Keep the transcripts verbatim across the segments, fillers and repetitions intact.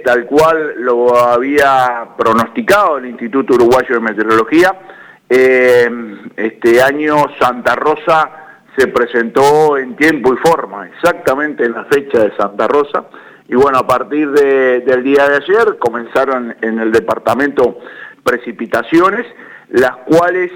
tal cual lo había pronosticado el Instituto Uruguayo de Meteorología. Eh, este año Santa Rosa se presentó en tiempo y forma, exactamente en la fecha de Santa Rosa, y bueno, a partir de, del día de ayer comenzaron en el departamento precipitaciones, las cuales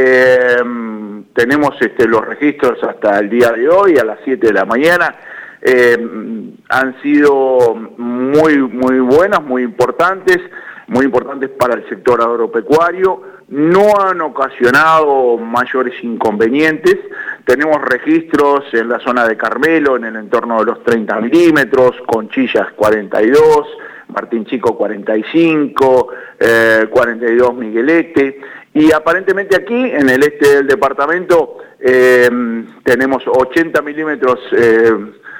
eh, tenemos este, los registros hasta el día de hoy, a las siete de la mañana, eh, han sido muy, muy buenas, muy importantes, muy importantes para el sector agropecuario, no han ocasionado mayores inconvenientes. Tenemos registros en la zona de Carmelo, en el entorno de los treinta milímetros, Conchillas cuarenta y dos, Martín Chico cuarenta y cinco, eh, cuarenta y dos Miguelete, y aparentemente aquí, en el este del departamento, eh, tenemos ochenta milímetros eh,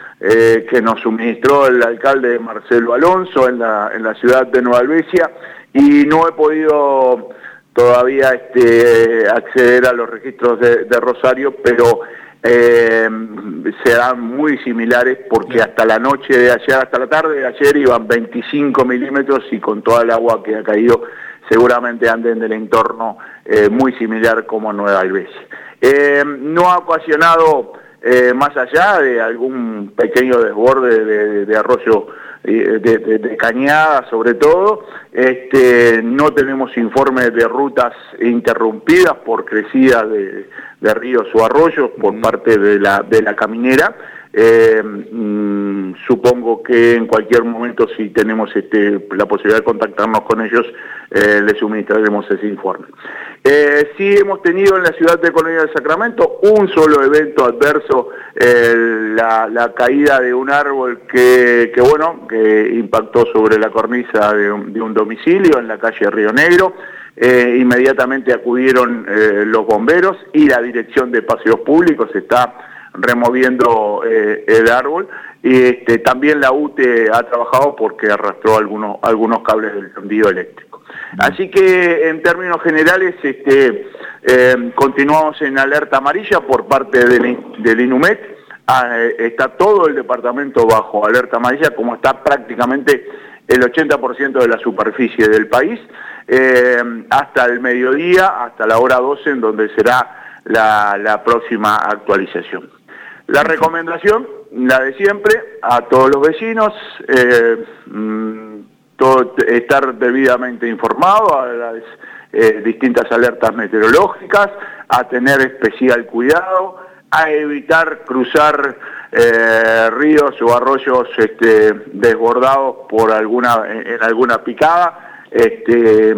eh, que nos suministró el alcalde Marcelo Alonso en la, en la ciudad de Nueva Albesia, y no he podido todavía este, acceder a los registros de, de Rosario, pero eh, serán muy similares porque hasta la noche de ayer, hasta la tarde de ayer iban veinticinco milímetros y con toda el agua que ha caído seguramente anden del entorno eh, muy similar como Nueva Albesia. Eh, no ha ocasionado, eh, más allá de algún pequeño desborde de, de arroyo, De, de, de cañada sobre todo, este, no tenemos informes de rutas interrumpidas por crecida de, de ríos o arroyos por mm. parte de la, de la caminera. Eh, mmm, supongo que en cualquier momento, si tenemos este, la posibilidad de contactarnos con ellos, eh, les suministraremos ese informe. Eh, sí hemos tenido en la ciudad de Colonia del Sacramento un solo evento adverso, eh, la, la caída de un árbol que, que, bueno, que impactó sobre la cornisa de un, de un domicilio en la calle Río Negro. Eh, inmediatamente acudieron eh, los bomberos y la Dirección de Paseos Públicos está removiendo eh, el árbol, y este, también la U T E ha trabajado porque arrastró algunos, algunos cables del tendido eléctrico. Así que en términos generales este, eh, continuamos en alerta amarilla por parte del, del INUMET. Ah, está todo el departamento bajo alerta amarilla, como está prácticamente el ochenta por ciento de la superficie del país, eh, hasta el mediodía, hasta la hora doce, en donde será la, la próxima actualización. La recomendación, la de siempre, a todos los vecinos, eh, todo, estar debidamente informado a las eh, distintas alertas meteorológicas, a tener especial cuidado, a evitar cruzar eh, ríos o arroyos este, desbordados por alguna, en, en alguna picada, este,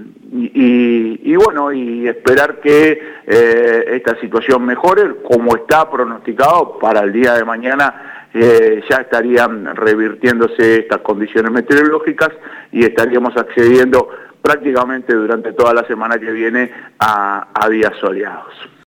y, y bueno, y esperar que eh, esta situación mejore, como está pronosticado para el día de mañana. Eh, ya estarían revirtiéndose estas condiciones meteorológicas y estaríamos accediendo prácticamente durante toda la semana que viene a, a días soleados.